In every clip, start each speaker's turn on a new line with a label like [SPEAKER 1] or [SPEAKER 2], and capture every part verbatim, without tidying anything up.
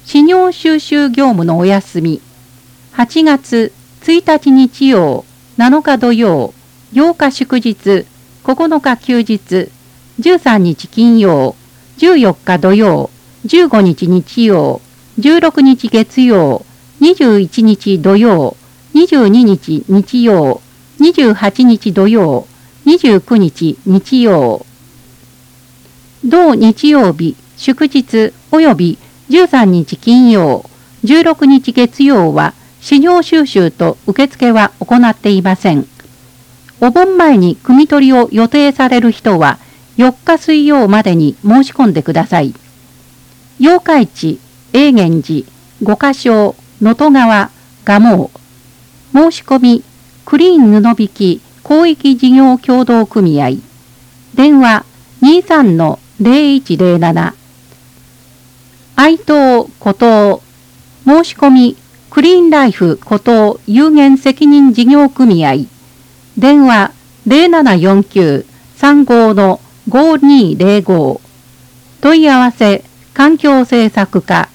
[SPEAKER 1] 資料収集業務のお休み。はちがつついたち日曜、なのか土曜、ようか祝日、ここのか休日、じゅうさんにち金曜、じゅうよっか土曜、じゅうごにち日曜、じゅうろくにち月曜、にじゅういちにち土曜、にじゅうににち日曜、にじゅうはちにち土曜、にじゅうくにち日曜。同日曜日、祝日及びじゅうさんにち金曜、じゅうろくにち月曜は資料収集と受付は行っていません。お盆前に汲み取りを予定される人はよっか水曜までに申し込んでください。八日市、永源寺、五箇所、能登川、蒲生。申し込み、クリーン布引き広域事業協同組合。電話 にじゅうさんのゼロいちゼロなな。愛東古東。申し込み、クリーンライフ古東有限責任事業組合。電話 ゼロななよんきゅう さんご のごにゼロご。問い合わせ、環境政策課。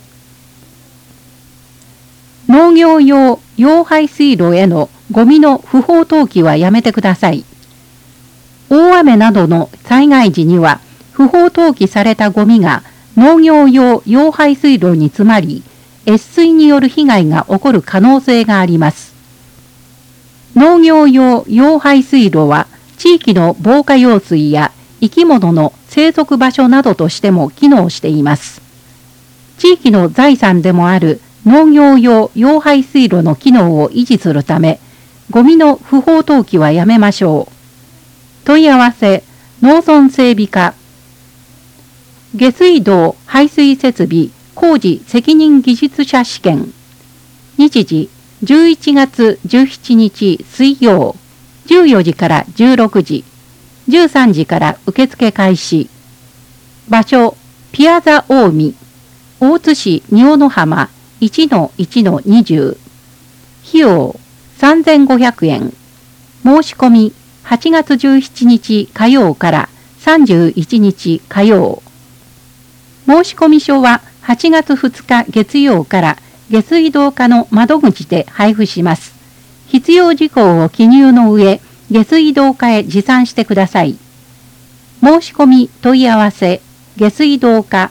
[SPEAKER 1] 農業用溶排水路へのゴミの不法投棄はやめてください。大雨などの災害時には不法投棄されたゴミが農業用溶排水路に詰まり、越水による被害が起こる可能性があります。農業用溶排水路は地域の防火用水や生き物の生息場所などとしても機能しています。地域の財産でもある農業用溶排水路の機能を維持するため、ゴミの不法投棄はやめましょう。問い合わせ、農村整備課。下水道排水設備工事責任技術者試験。日時、じゅういちがつじゅうしちにち水曜、じゅうよじからじゅうろくじ、じゅうさんじから受付開始。場所、ピアザ近江、大津市仁尾の浜 いちのいちのにじゅう。費用、さんぜんごひゃくえん。申し込み、はちがつじゅうしちにち火曜からさんじゅういちにち火曜。申込書ははちがつふつか月曜から下水道課の窓口で配布します。必要事項を記入の上、下水道課へ持参してください。申し込み問い合わせ、下水道課。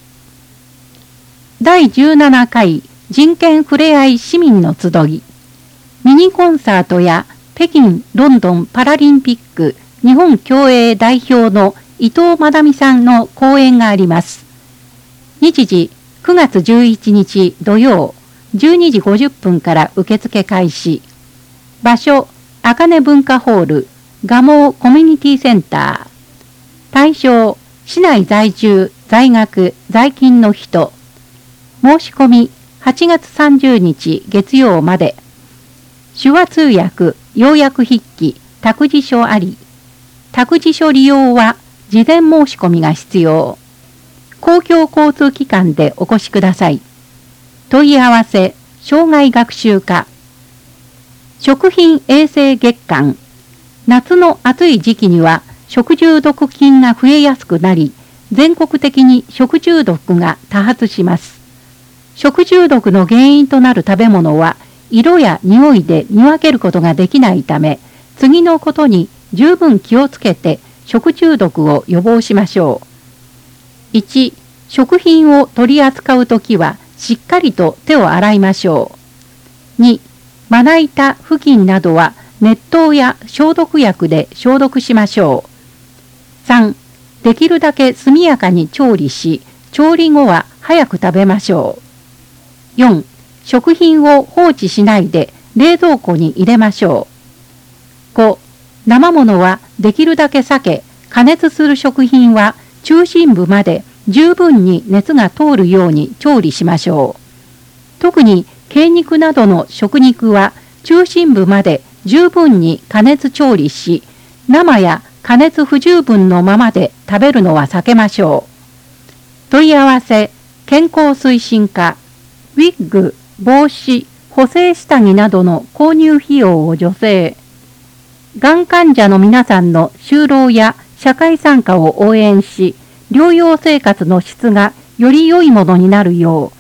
[SPEAKER 1] だいじゅうななかい人権ふれあい市民の集い。ミニコンサートや北京・ロンドンパラリンピック日本競泳代表の伊藤まなみさんの講演があります。日時くがつじゅういちにち土曜じゅうにじごじゅっぷんから受付開始。場所、あかね文化ホール、蒲生コミュニティセンター。対象、市内在住、在学、在勤の人。申し込み、はちがつさんじゅうにち月曜まで。手話通訳、要約筆記、託児所あり。託児所利用は事前申し込みが必要。公共交通機関でお越しください。問い合わせ、障害学習課。食品衛生月間。夏の暑い時期には食中毒菌が増えやすくなり、全国的に食中毒が多発します。食中毒の原因となる食べ物は、色や匂いで見分けることができないため、次のことに十分気をつけて食中毒を予防しましょう。いち、食品を取り扱うときはしっかりと手を洗いましょう。に、まな板、布巾などは熱湯や消毒薬で消毒しましょう。さん、できるだけ速やかに調理し、調理後は早く食べましょう。よん、食品を放置しないで冷蔵庫に入れましょう。ご、生ものはできるだけ避け、加熱する食品は中心部まで十分に熱が通るように調理しましょう。特に鶏肉などの食肉は中心部まで十分に加熱調理し、生や加熱不十分のままで食べるのは避けましょう。問い合わせ、健康推進課、ウィッグ、帽子、補正下着などの購入費用を助成。がん患者の皆さんの就労や社会参加を応援し、療養生活の質がより良いものになるよう、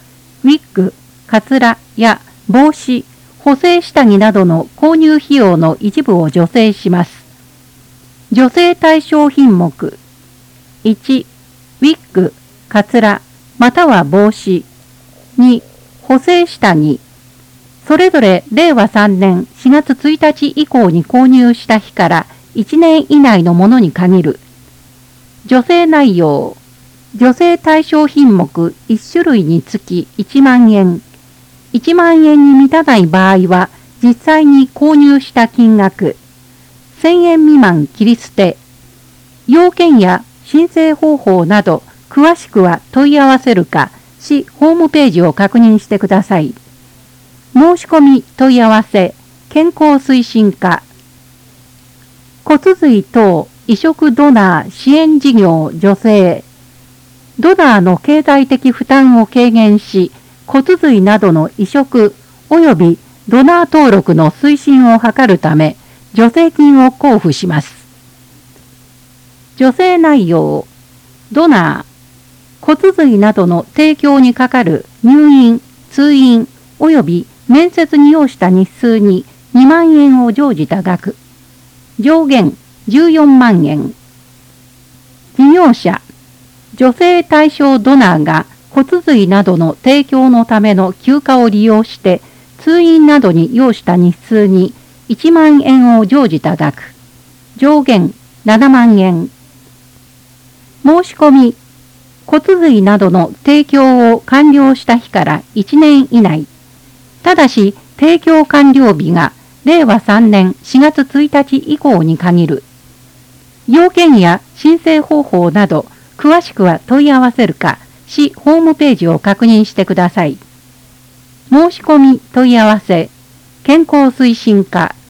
[SPEAKER 1] ウィッグ、カツラや帽子、補正下着などの購入費用の一部を助成します。助成対象品目いち、ウィッグ、カツラ、または帽子。に、補正下着。それぞれれいわさんねんしがつついたち以降に購入した日からいちねん以内のものに限る。助成内容。助成対象品目いち種類につきいちまんえん。いちまんえんに満たない場合は実際に購入した金額。せんえん未満切り捨て。要件や申請方法など詳しくは問い合わせるか、市ホームページを確認してください。申し込み問い合わせ、健康推進課。骨髄等移植ドナー支援事業助成。ドナーの経済的負担を軽減し、骨髄などの移植及びドナー登録の推進を図るため、助成金を交付します。助成内容。ドナー、骨髄などの提供にかかる入院、通院及び面接に要した日数ににまんえんを乗じた額。上限じゅうよんまんえん。事業者、助成対象ドナーが骨髄などの提供のための休暇を利用して通院などに要した日数にいちまんえんを乗じた額。上限ななまんえん。申し込み、骨髄などの提供を完了した日からいちねん以内。ただし、提供完了日がれいわさんねんしがつついたち以降に限る。要件や申請方法など、詳しくは問い合わせるか、市ホームページを確認してください。申し込み問い合わせ、健康推進課